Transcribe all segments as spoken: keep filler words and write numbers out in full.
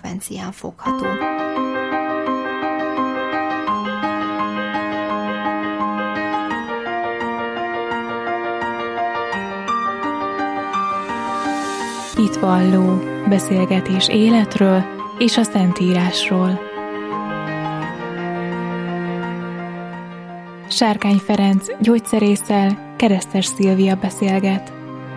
frekvencián fogható. Hitvalló beszélgetés életről és a Szentírásról. Sárkány Ferenc gyógyszerésszel Keresztes Szilvia beszélget.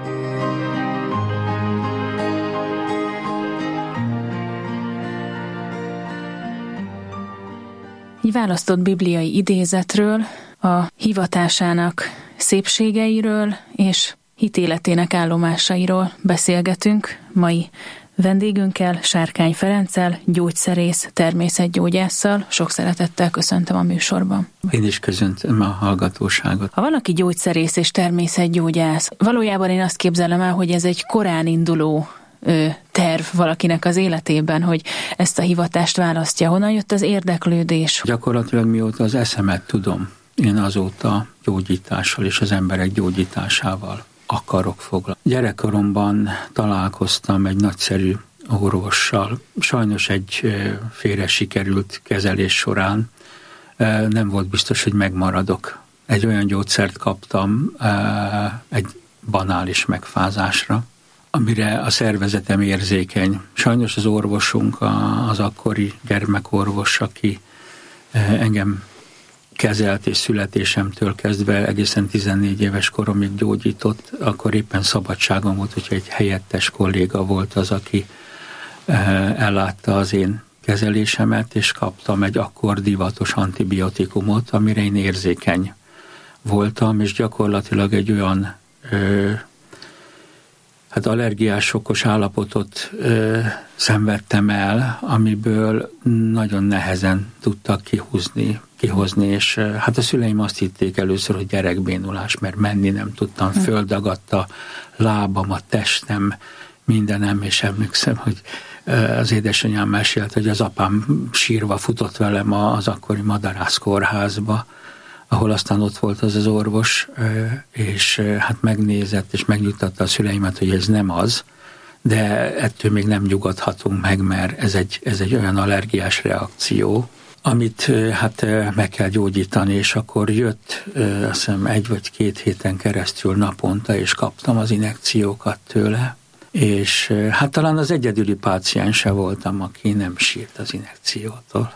Egy választott bibliai idézetről, a hivatásának szépségeiről és hitéletének állomásairól beszélgetünk mai vendégünkkel, Sárkány Ferenccel, gyógyszerész, természetgyógyásszal. Sok szeretettel köszöntöm a műsorban. Én is köszöntöm a hallgatóságot. Ha valaki gyógyszerész és természetgyógyász, valójában én azt képzelem el, hogy ez egy korán induló ö, terv valakinek az életében, hogy ezt a hivatást választja. Honnan jött az érdeklődés? Gyakorlatilag mióta az eszemet tudom, én azóta gyógyítással és az emberek gyógyításával akarok foglalkozni. Gyerekkoromban találkoztam egy nagyszerű orvossal. Sajnos egy félre sikerült kezelés során nem volt biztos, hogy megmaradok. Egy olyan gyógyszert kaptam egy banális megfázásra, amire a szervezetem érzékeny. Sajnos az orvosunk, az akkori gyermekorvos, aki engem kezelt és születésemtől kezdve egészen tizennégy éves koromig gyógyított, akkor éppen szabadságom volt, hogy egy helyettes kolléga volt az, aki ellátta az én kezelésemet, és kaptam egy akkor divatos antibiotikumot, amire én érzékeny voltam, és gyakorlatilag egy olyan ö, hát allergiás okos állapotot ö, szenvedtem el, amiből nagyon nehezen tudtak kihúzni, kihozni, és hát a szüleim azt hitték először, hogy gyerekbénulás, mert menni nem tudtam, földagadt a lábam, a testem, mindenem, és emlékszem, hogy az édesanyám mesélt, hogy az apám sírva futott velem az akkori Madarász kórházba, ahol aztán ott volt az az orvos, és hát megnézett, és megnyugtatta a szüleimet, hogy ez nem az, de ettől még nem nyugodhatunk meg, mert ez egy, ez egy olyan allergiás reakció, amit hát meg kell gyógyítani, és akkor jött, azt hiszem egy vagy két héten keresztül naponta, és kaptam az injekciókat tőle, és hát talán az egyedüli páciense voltam, aki nem sírt az injekciótól.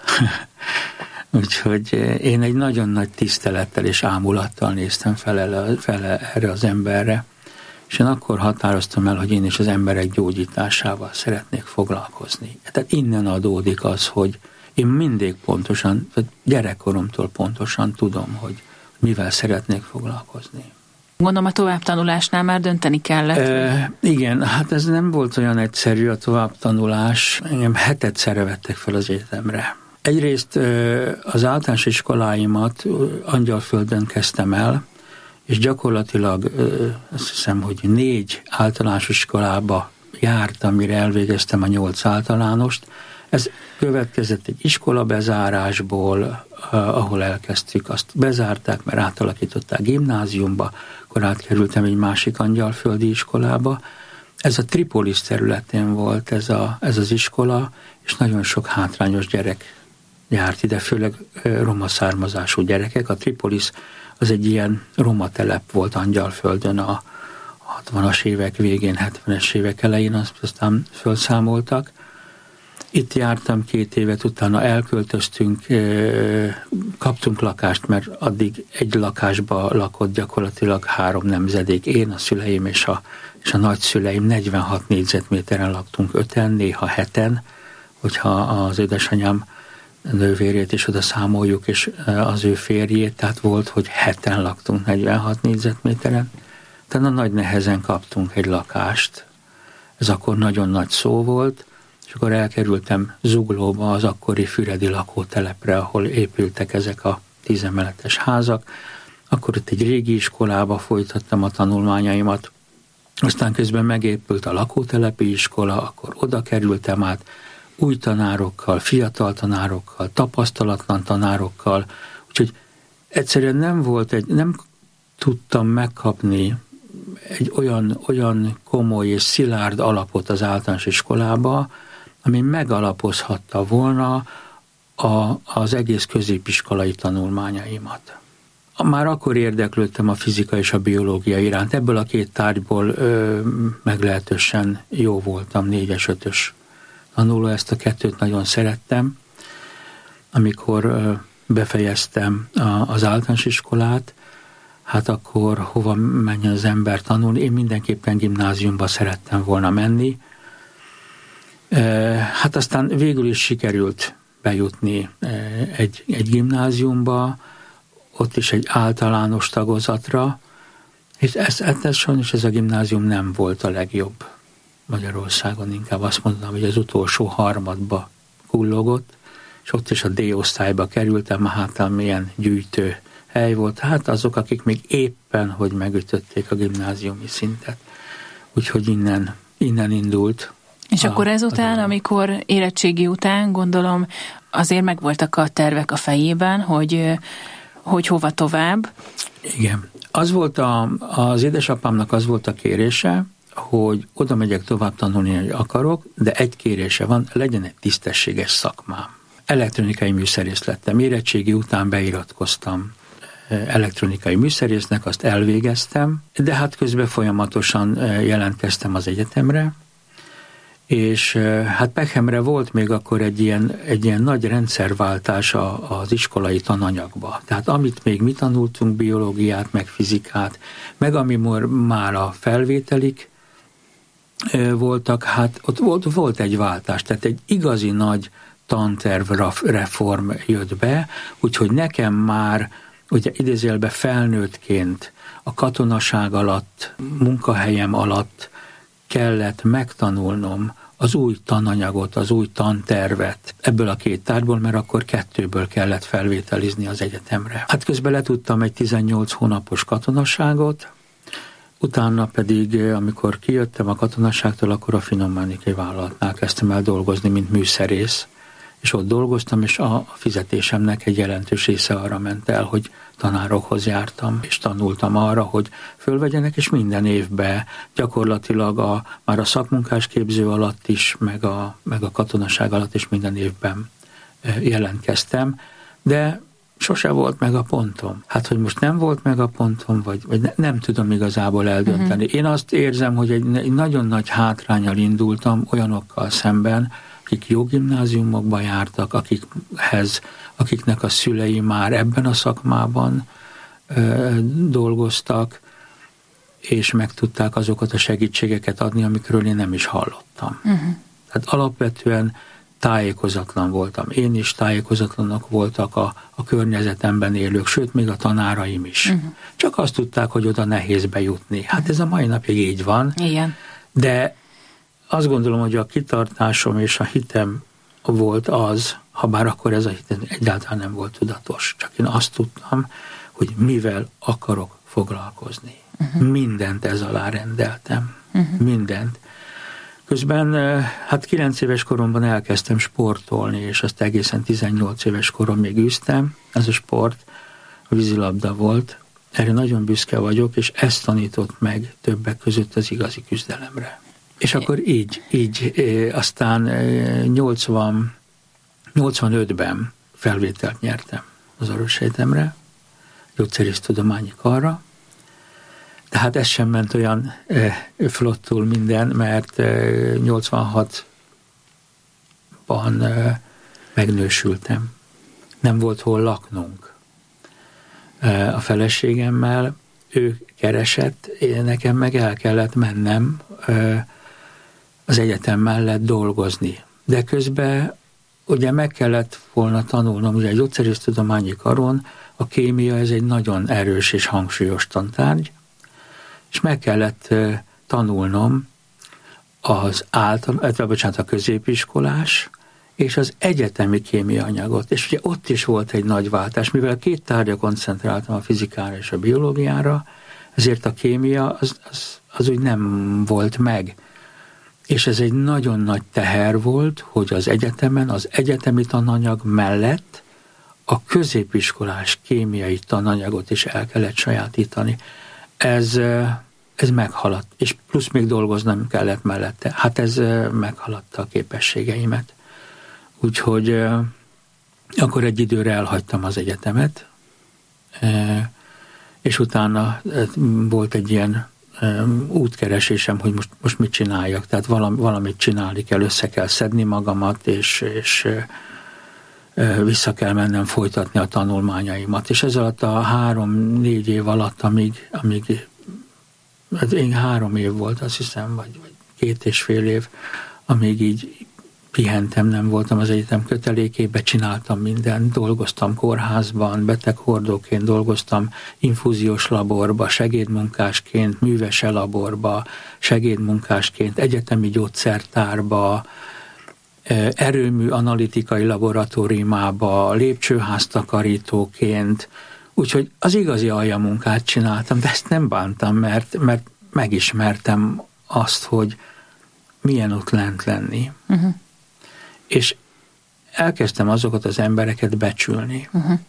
Úgyhogy én egy nagyon nagy tisztelettel és ámulattal néztem fel, fel erre az emberre, és én akkor határoztam el, hogy én is az emberek gyógyításával szeretnék foglalkozni. Tehát innen adódik az, hogy én mindig pontosan, gyerekkoromtól pontosan tudom, hogy mivel szeretnék foglalkozni. Gondolom a továbbtanulásnál már dönteni kellett. E, igen, hát ez nem volt olyan egyszerű a továbbtanulás. Engem hetetszerre vettek fel az egyetemre. Egyrészt az általános iskoláimat Angyalföldön kezdtem el, és gyakorlatilag azt hiszem, hogy négy általános iskolába jártam, mire elvégeztem a nyolc általánost. Ez következett egy iskola bezárásból, ahol elkezdtük, azt bezárták, mert átalakították gimnáziumba, akkor átkerültem egy másik angyalföldi iskolába. Ez a Tripolis területén volt ez, a, ez az iskola, és nagyon sok hátrányos gyerek járt ide, főleg roma származású gyerekek. A Tripolis az egy ilyen roma telep volt Angyalföldön a hatvanas évek végén, hetvenes évek elején, aztán felszámoltak. Itt jártam két évet, utána elköltöztünk, kaptunk lakást, mert addig egy lakásba lakott gyakorlatilag három nemzedék. Én, a szüleim és a, és a nagyszüleim negyvenhat négyzetméteren laktunk, öten, néha heten, hogyha az édesanyám nővérét is oda számoljuk, és az ő férjét, tehát volt, hogy heten laktunk negyvenhat négyzetméteren. Tehát nagy nehezen kaptunk egy lakást. Ez akkor nagyon nagy szó volt, és akkor elkerültem Zuglóba, az akkori füredi lakótelepre, ahol épültek ezek a tízemeletes házak. Akkor ott egy régi iskolába folytattam a tanulmányaimat. Aztán közben megépült a lakótelepi iskola, akkor oda kerültem át, új tanárokkal, fiatal tanárokkal, tapasztalatlan tanárokkal, úgyhogy egyszerűen nem volt egy, nem tudtam megkapni egy olyan, olyan komoly és szilárd alapot az általános iskolába, ami megalapozhatta volna a, az egész középiskolai tanulmányaimat. Már akkor érdeklődtem a fizika és a biológia iránt. Ebből a két tárgyból ö, meglehetősen jó voltam, négyes, ötös tanuló, ezt a kettőt nagyon szerettem. Amikor ö, befejeztem a, az általános iskolát, hát akkor hova menjen az ember tanulni? Én mindenképpen gimnáziumba szerettem volna menni. E, hát aztán végül is sikerült bejutni egy, egy gimnáziumba, ott is egy általános tagozatra, és ez, ez sajnos ez a gimnázium nem volt a legjobb Magyarországon, inkább azt mondanám, hogy az utolsó harmadba kullogott, és ott is a D-osztályba kerültem, hát milyen gyűjtő hely volt, hát azok, akik még éppen, hogy megütötték a gimnáziumi szintet. Úgyhogy innen, innen indult. És a, akkor ezután, amikor érettségi után, gondolom, azért megvoltak a tervek a fejében, hogy, hogy hova tovább. Igen. Az volt a, az édesapámnak az volt a kérése, hogy oda megyek tovább tanulni, hogy akarok, de egy kérése van, legyen egy tisztességes szakmám. Elektronikai műszerész lettem. Érettségi után beiratkoztam elektronikai műszerésznek, azt elvégeztem, de hát közben folyamatosan jelentkeztem az egyetemre, és hát Pechemre volt még akkor egy ilyen, egy ilyen nagy rendszerváltás az iskolai tananyagba. Tehát amit még mi tanultunk, biológiát, meg fizikát, meg ami már a felvételik voltak, hát ott volt, volt egy váltás, tehát egy igazi nagy tanterv reform jött be, úgyhogy nekem már ugye idézőjelben felnőttként a katonaság alatt, munkahelyem alatt kellett megtanulnom az új tananyagot, az új tantervet ebből a két tárgyból, mert akkor kettőből kellett felvételizni az egyetemre. Hát közben letudtam egy tizennyolc hónapos katonaságot, utána pedig, amikor kijöttem a katonaságtól, akkor a Finom-Márnikai vállalatnál kezdtem el dolgozni, mint műszerész, és ott dolgoztam, és a fizetésemnek egy jelentős része arra ment el, hogy tanárokhoz jártam, és tanultam arra, hogy fölvegyenek, és minden évben gyakorlatilag a, már a szakmunkás képző alatt is, meg a, meg a katonaság alatt is minden évben jelentkeztem, de sose volt meg a pontom. Hát, hogy most nem volt meg a pontom, vagy, vagy ne, nem tudom igazából eldönteni. Uh-huh. Én azt érzem, hogy egy, egy nagyon nagy hátránnyal indultam olyanokkal szemben, akik jó gimnáziumokba jártak, akikhez, akiknek a szülei már ebben a szakmában ö, dolgoztak, és meg tudták azokat a segítségeket adni, amikről én nem is hallottam. Uh-huh. Tehát alapvetően tájékozatlan voltam. Én is, tájékozatlanok voltak a, a környezetemben élők, sőt, még a tanáraim is. Uh-huh. Csak azt tudták, hogy oda nehéz bejutni. Hát uh-huh. ez a mai napig így van. Igen. De azt gondolom, hogy a kitartásom és a hitem volt az, ha bár akkor ez a hitem egyáltalán nem volt tudatos. Csak én azt tudtam, hogy mivel akarok foglalkozni. Uh-huh. Mindent ez alá rendeltem. Uh-huh. Mindent. Közben, hát kilenc éves koromban elkezdtem sportolni, és azt egészen tizennyolc éves korom még űztem. Ez a sport, a vízilabda volt. Erre nagyon büszke vagyok, és ezt tanított meg többek között az igazi küzdelemre. És akkor így, így aztán nyolcvan, nyolcvanötben felvételt nyertem az orvosegyetemre, gyógyszerésztudományi karra. Tehát ez sem ment olyan flottul minden, mert nyolcvanhatban megnősültem. Nem volt hol laknunk. A feleségemmel ő keresett, nekem meg el kellett mennem az egyetem mellett dolgozni. De közben ugye meg kellett volna tanulnom, ugye a gyógyszerésztudományi karon a kémia ez egy nagyon erős és hangsúlyos tantárgy, és meg kellett tanulnom az által, bocsánat, a középiskolás és az egyetemi kémiaanyagot. És ugye ott is volt egy nagy váltás, mivel két tárgyra koncentráltam, a fizikára és a biológiára, ezért a kémia az, az, az úgy nem volt meg. És ez egy nagyon nagy teher volt, hogy az egyetemen, az egyetemi tananyag mellett a középiskolás kémiai tananyagot is el kellett sajátítani. Ez ez meghaladt, és plusz még dolgoznom kellett mellette. Hát ez meghaladta a képességeimet. Úgyhogy akkor egy időre elhagytam az egyetemet, és utána volt egy ilyen útkeresésem, hogy most, most mit csináljak. Tehát valami, valamit csinálni kell, össze kell szedni magamat, és, és vissza kell mennem folytatni a tanulmányaimat. És ez alatt a három-négy év alatt, amíg, amíg én három év volt, azt hiszem, vagy, vagy két és fél év, amíg így pihentem, nem voltam az egyetem kötelékébe, csináltam mindent, dolgoztam kórházban, beteghordóként dolgoztam, infúziós laborba, segédmunkásként, művese laborba, segédmunkásként, egyetemi gyógyszertárba, erőmű analitikai laboratóriumába, lépcsőháztakarítóként, úgyhogy az igazi aljamunkát csináltam, de ezt nem bántam, mert, mert megismertem azt, hogy milyen ott lent lenni. Uh-huh. És elkezdtem azokat az embereket becsülni. Uh-huh.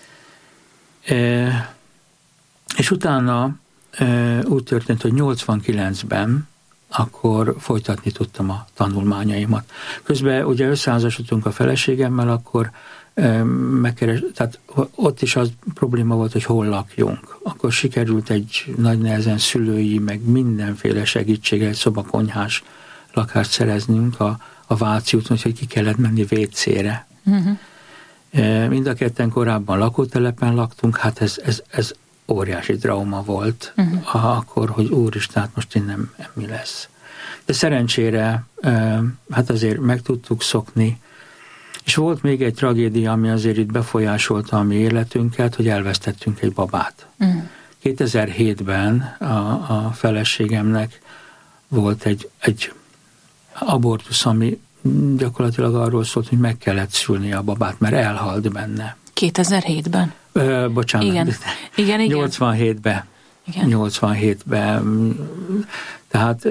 E, és utána e, úgy történt, hogy nyolcvankilencben akkor folytatni tudtam a tanulmányaimat. Közben ugye összeházasodtunk a feleségemmel, akkor e, megkeres, tehát ott is az probléma volt, hogy hol lakjunk. Akkor sikerült egy nagy nehezen szülői, meg mindenféle segítséggel egy szobakonyhás lakást szereznünk a a Váci úton, hogy ki kellett menni vécére. Uh-huh. Mind a ketten korábban lakótelepen laktunk, hát ez, ez, ez óriási trauma volt, uh-huh. akkor, hogy úristen, hát most innen mi lesz. De szerencsére hát azért meg tudtuk szokni, és volt még egy tragédia, ami azért itt befolyásolta a mi életünket, hogy elvesztettünk egy babát. Uh-huh. kétezer-hétben a, a feleségemnek volt egy, egy abortusz, ami gyakorlatilag arról szólt, hogy meg kellett szülni a babát, mert elhalt benne. kétezer-hétben? Ö, bocsánat. Igen. Igen, igen. nyolcvanhétben. Igen. nyolcvanhétben. Tehát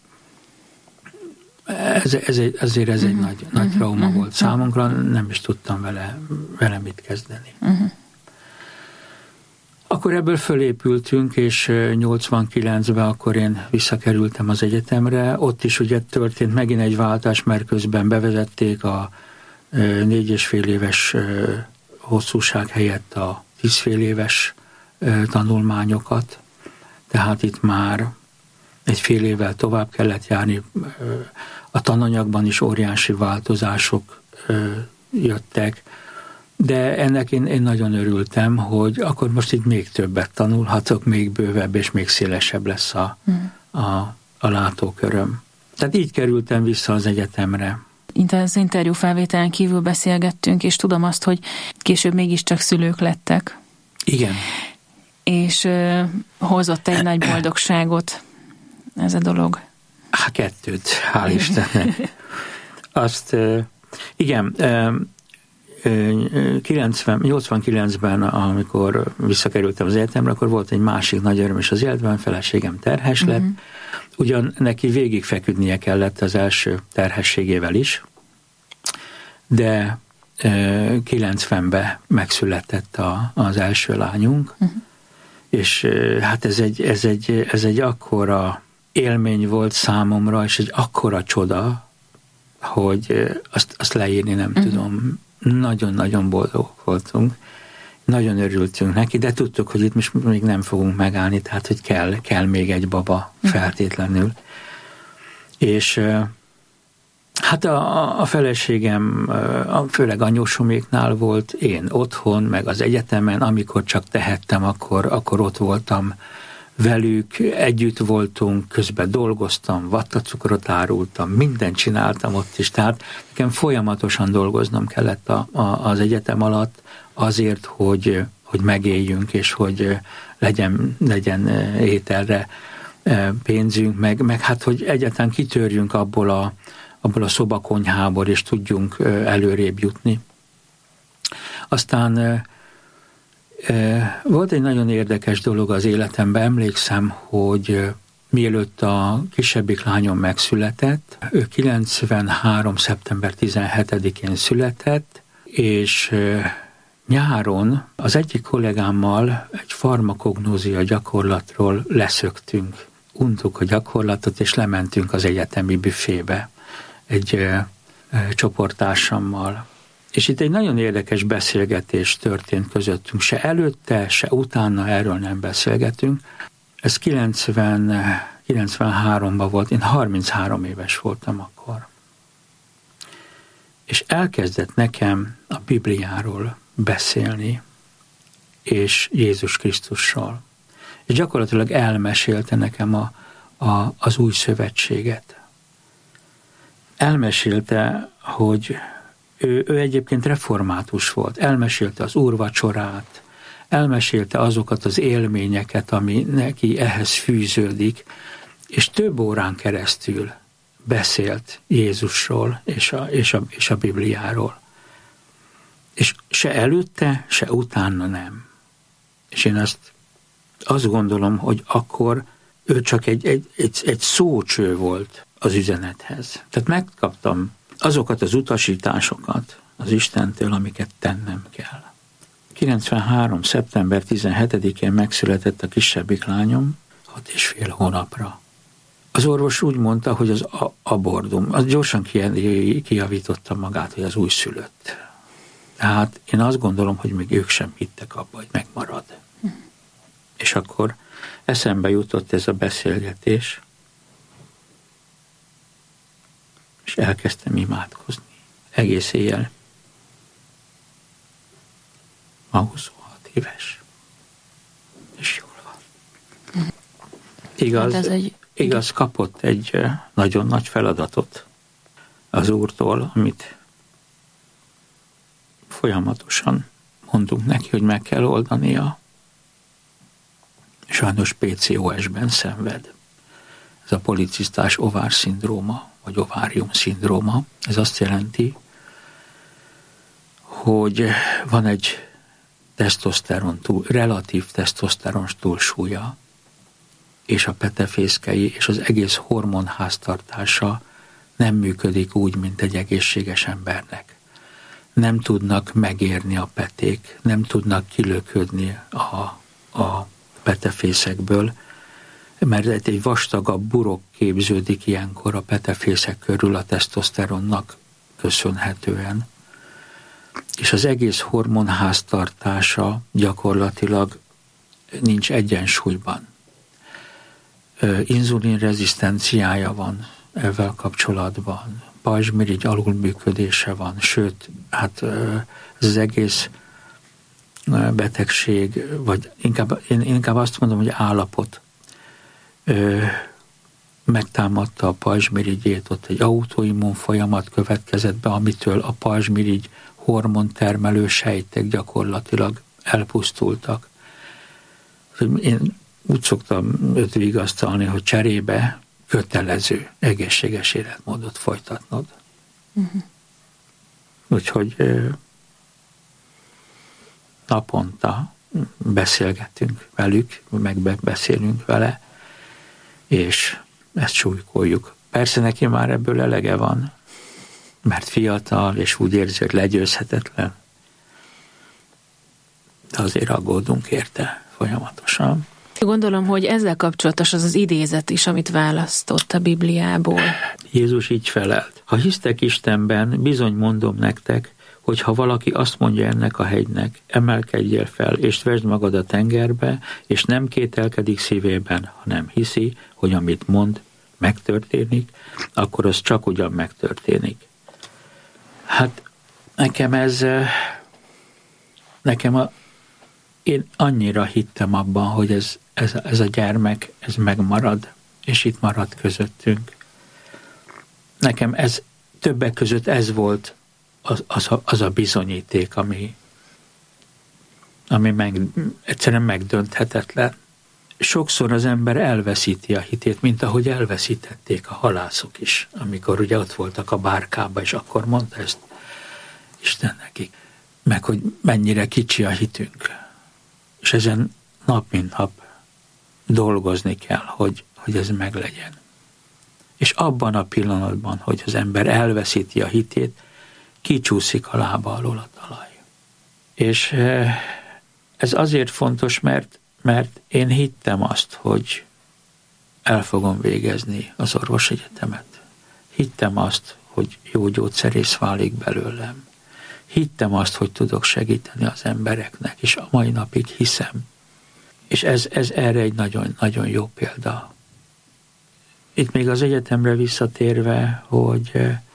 ez, ez egy, ezért ez uh-huh. egy nagy, nagy uh-huh. trauma uh-huh. volt számunkra, nem is tudtam vele, vele mit kezdeni. Uh-huh. Akkor ebből fölépültünk, és nyolcvankilencben akkor én visszakerültem az egyetemre. Ott is ugye történt megint egy váltás, mert közben bevezették a négy és fél éves hosszúság helyett a tíz fél éves tanulmányokat. Tehát itt már egy fél évvel tovább kellett járni. A tananyagban is óriási változások jöttek. De ennek én, én nagyon örültem, hogy akkor most itt még többet tanulhatok, még bővebb és még szélesebb lesz a, a, a látóköröm. Tehát így kerültem vissza az egyetemre. Itt az interjú felvételen kívül beszélgettünk, és tudom azt, hogy később mégiscsak szülők lettek. Igen. És uh, hozott egy nagy boldogságot ez a dolog. Há, kettőt, hál' Istennek. Azt, uh, igen, uh, nyolcvankilencben, amikor visszakerültem az egyetemre, akkor volt egy másik nagy öröm is az életben, feleségem terhes lett. Uh-huh. Ugyan neki végig feküdnie kellett az első terhességével is, de kilencvenben megszületett a, az első lányunk, uh-huh. és hát ez egy, ez, egy, ez egy akkora élmény volt számomra, és egy akkora csoda, hogy azt, azt leírni nem uh-huh. tudom. Nagyon-nagyon boldogok voltunk, nagyon örültünk neki, de tudtuk, hogy itt most még nem fogunk megállni, tehát, hogy kell, kell még egy baba feltétlenül. És hát a, a feleségem, főleg anyósoméknál volt, én otthon, meg az egyetemen, amikor csak tehettem, akkor, akkor ott voltam velük, együtt voltunk, közben dolgoztam, vattacukrot árultam, mindent csináltam ott is, tehát nekem folyamatosan dolgoznom kellett a, a, az egyetem alatt azért, hogy, hogy megéljünk, és hogy legyen, legyen ételre pénzünk, meg, meg hát, hogy egyáltalán kitörjünk abból a, abból a szobakonyhából, és tudjunk előrébb jutni. Aztán volt egy nagyon érdekes dolog az életemben. Emlékszem, hogy mielőtt a kisebbik lányom megszületett, ő kilencvenhárom. szeptember tizenhetedikén született, és nyáron az egyik kollégámmal egy farmakognózia gyakorlatról leszöktünk. untuk a gyakorlatot, és lementünk az egyetemi büfébe egy ö, ö, csoporttársammal. És itt egy nagyon érdekes beszélgetés történt közöttünk. Se előtte, se utána erről nem beszélgetünk. Ez kilencven, kilencvenháromban volt, én harminchárom éves voltam akkor. És elkezdett nekem a Bibliáról beszélni, és Jézus Krisztusról. És gyakorlatilag elmesélte nekem a, a, az új szövetséget. Elmesélte, hogy ő, ő egyébként református volt. Elmesélte az úrvacsorát, elmesélte azokat az élményeket, ami neki ehhez fűződik, és több órán keresztül beszélt Jézusról és a, és a, és a Bibliáról. És se előtte, se utána nem. És én azt, azt gondolom, hogy akkor ő csak egy, egy, egy, egy szócső volt az üzenethez. Tehát megkaptam azokat az utasításokat az Istentől, amiket tennem kell. kilencvenhárom. szeptember tizenhetedikén megszületett a kisebbik lányom, hat és fél hónapra. Az orvos úgy mondta, hogy az abordum, az gyorsan kijavította magát, hogy az újszülött. Tehát én azt gondolom, hogy még ők sem hittek abba, hogy megmarad. Hm. És akkor eszembe jutott ez a beszélgetés, és elkezdtem imádkozni. Egész éjjel. Ma huszonhat éves. És jól van. Igaz, hát egy... igaz, kapott egy nagyon nagy feladatot az Úrtól, amit folyamatosan mondunk neki, hogy meg kell oldania. Sajnos pé cé o es-ben szenved. Ez a policisztás ovár-szindróma, vagy ovárium-szindróma. Ez azt jelenti, hogy van egy tesztoszteron túl, relatív tesztoszteron túlsúlya, és a petefészkei és az egész hormonháztartása nem működik úgy, mint egy egészséges embernek. Nem tudnak megérni a peték, nem tudnak kilöködni a, a petefészekből, mert egy vastagabb burok képződik ilyenkor a petefészek körül a tesztoszteronnak köszönhetően. És az egész hormonháztartása gyakorlatilag nincs egyensúlyban. Inzulinrezisztenciája van ezzel kapcsolatban, pajzsmirigy alulműködése van, sőt, hát ez az egész betegség, vagy inkább, én inkább azt mondom, hogy állapot megtámadta a pajzsmirigyét, ott egy autoimmun folyamat következett be, amitől a pajzsmirigy hormontermelő sejtek gyakorlatilag elpusztultak. Én úgy szoktam őt vigasztalni, hogy cserébe kötelező egészséges életmódot folytatnod. Uh-huh. Úgyhogy naponta beszélgetünk velük, megbeszélünk vele, és ezt súlykoljuk. Persze neki már ebből elege van, mert fiatal, és úgy érzi, hogy legyőzhetetlen. De azért aggódunk érte folyamatosan. Gondolom, hogy ezzel kapcsolatos az az idézet is, amit választott a Bibliából. Jézus így felelt. Ha hisztek Istenben, bizony mondom nektek, hogy ha valaki azt mondja ennek a hegynek, emelkedjél fel, és vesd magad a tengerbe, és nem kételkedik szívében, hanem hiszi, hogy amit mond, megtörténik, akkor az csak ugyan megtörténik. Hát nekem ez, nekem a, én annyira hittem abban, hogy ez, ez, ez a gyermek, ez megmarad, és itt marad közöttünk. Nekem ez többek között ez volt az, az, a, az a bizonyíték, ami, ami meg, egyszerűen megdönthetetlen. Sokszor az ember elveszíti a hitét, mint ahogy elveszítették a halászok is, amikor ugye ott voltak a bárkába, és akkor mondta ezt Isten nekik, meg hogy mennyire kicsi a hitünk. És ezen nap mint nap dolgozni kell, hogy, hogy ez meglegyen. És abban a pillanatban, hogy az ember elveszíti a hitét, kicsúszik a lába alól a talaj. És ez azért fontos, mert, mert én hittem azt, hogy el fogom végezni az orvosegyetemet. Hittem azt, hogy jó gyógyszerész válik belőlem. Hittem azt, hogy tudok segíteni az embereknek, és a mai napig hiszem. És ez, ez erre egy nagyon, nagyon jó példa. Itt még az egyetemre visszatérve, hogy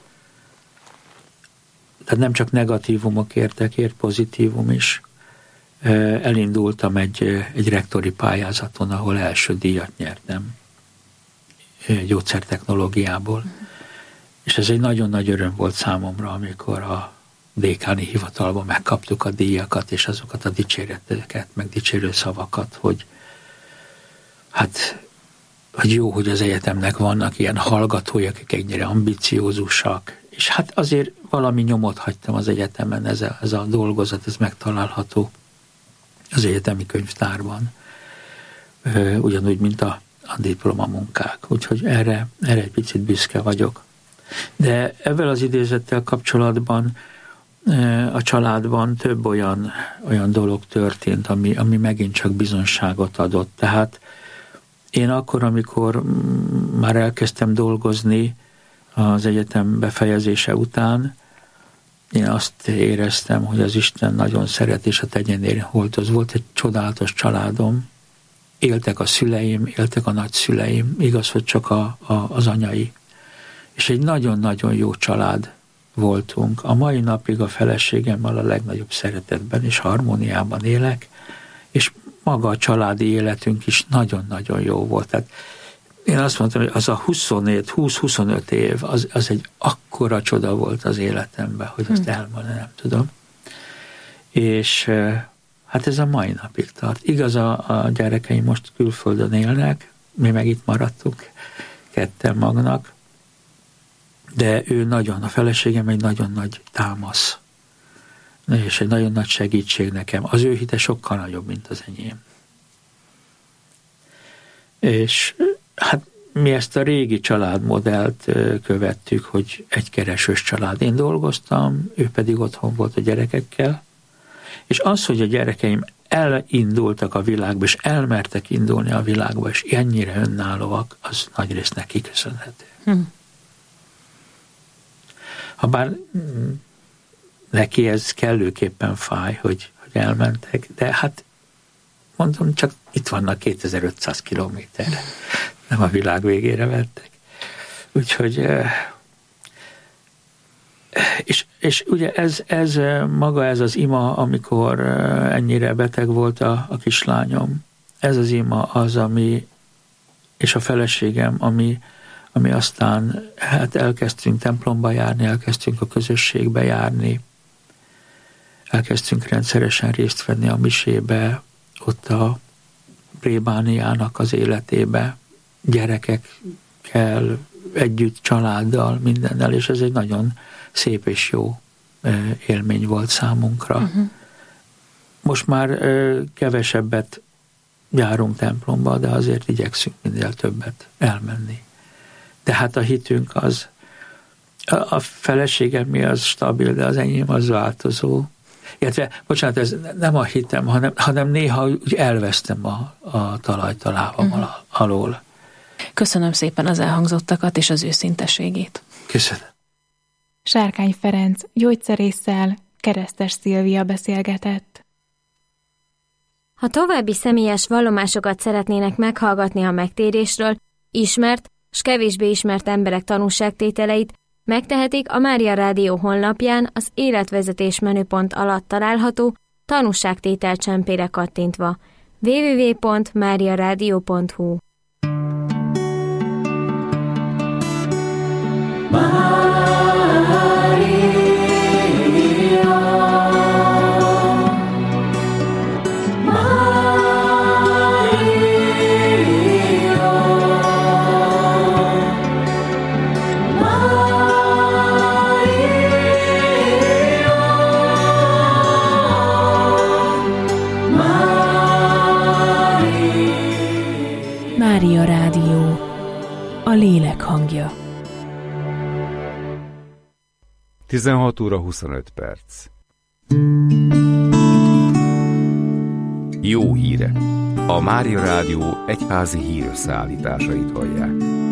tehát nem csak negatívumok értek, ért pozitívum is. Elindultam egy, egy rektori pályázaton, ahol első díjat nyertem gyógyszertechnológiából. És ez egy nagyon nagy öröm volt számomra, amikor a dékáni hivatalban megkaptuk a díjakat, és azokat a dicséreteket, meg dicsérő szavakat, hogy hát hogy jó, hogy az egyetemnek vannak ilyen hallgatói, akik ennyire ambiciózusak, és hát azért valami nyomot hagytam az egyetemen, ez a, ez a dolgozat, ez megtalálható az egyetemi könyvtárban, ugyanúgy, mint a, a diplomamunkák. Úgyhogy erre, erre egy picit büszke vagyok. De ezzel az idézettel kapcsolatban a családban több olyan, olyan dolog történt, ami, ami megint csak bizonságot adott. Tehát én akkor, amikor már elkezdtem dolgozni az egyetem befejezése után, én azt éreztem, hogy az Isten nagyon szeret, és a tegyenér holdoz. Volt egy csodálatos családom, éltek a szüleim, éltek a nagyszüleim, igaz, hogy csak a, a, az anyai. És egy nagyon-nagyon jó család voltunk. A mai napig a feleségemmel a legnagyobb szeretetben és harmóniában élek, és maga a családi életünk is nagyon-nagyon jó volt. Tehát én azt mondtam, hogy az a huszonöt, húsz-huszonöt év, az, az egy akkora csoda volt az életemben, hogy azt elmondani nem tudom. És hát ez a mai napig tart. Igaz, a, a gyerekeim most külföldön élnek, mi meg itt maradtunk ketten magnak, de ő nagyon, a feleségem egy nagyon nagy támasz, és egy nagyon nagy segítség nekem. Az ő hite sokkal nagyobb, mint az enyém. És hát mi ezt a régi családmodellt követtük, hogy egy keresős család. Én dolgoztam, ő pedig otthon volt a gyerekekkel, és az, hogy a gyerekeim elindultak a világba, és elmertek indulni a világba, és ennyire önállóak, az nagyrészt neki köszönhető. Hm. Habár neki ez kellőképpen fáj, hogy, hogy elmentek, de hát mondom, csak itt vannak kétezer-ötszáz kilométerre, nem a világ végére vettek. Úgyhogy és, és ugye ez, ez maga ez az ima, amikor ennyire beteg volt a, a kislányom, ez az ima az, ami, és a feleségem, ami, ami aztán hát elkezdtünk templomba járni, elkezdtünk a közösségbe járni, elkezdtünk rendszeresen részt venni a misébe, ott a plébániának az életébe, gyerekekkel, együtt, családdal, mindennel, és ez egy nagyon szép és jó élmény volt számunkra. Uh-huh. Most már kevesebbet járunk templomba, de azért igyekszünk minél többet elmenni. De hát a hitünk az, a feleségem mi az stabil, de az enyém az változó. Illetve, bocsánat, ez nem a hitem, hanem, hanem néha úgy elvesztem a, a talajtalábam uh-huh. alól. Köszönöm szépen az elhangzottakat és az őszinteségét. Köszönöm. Sárkány Ferenc gyógyszerésszel, Keresztes Szilvia beszélgetett. Ha további személyes vallomásokat szeretnének meghallgatni a megtérésről, ismert s kevésbé ismert emberek tanúságtételeit, megtehetik a Mária Rádió honlapján az életvezetés menüpont alatt található tanúságtétel csempére kattintva. double-u double-u double-u pont mária rádió pont hu Mária Rádió, a lélek hangja. tizenhat óra huszonöt perc. Jó hírek. A Mária Rádió egyházi hírösszeállításait hallják.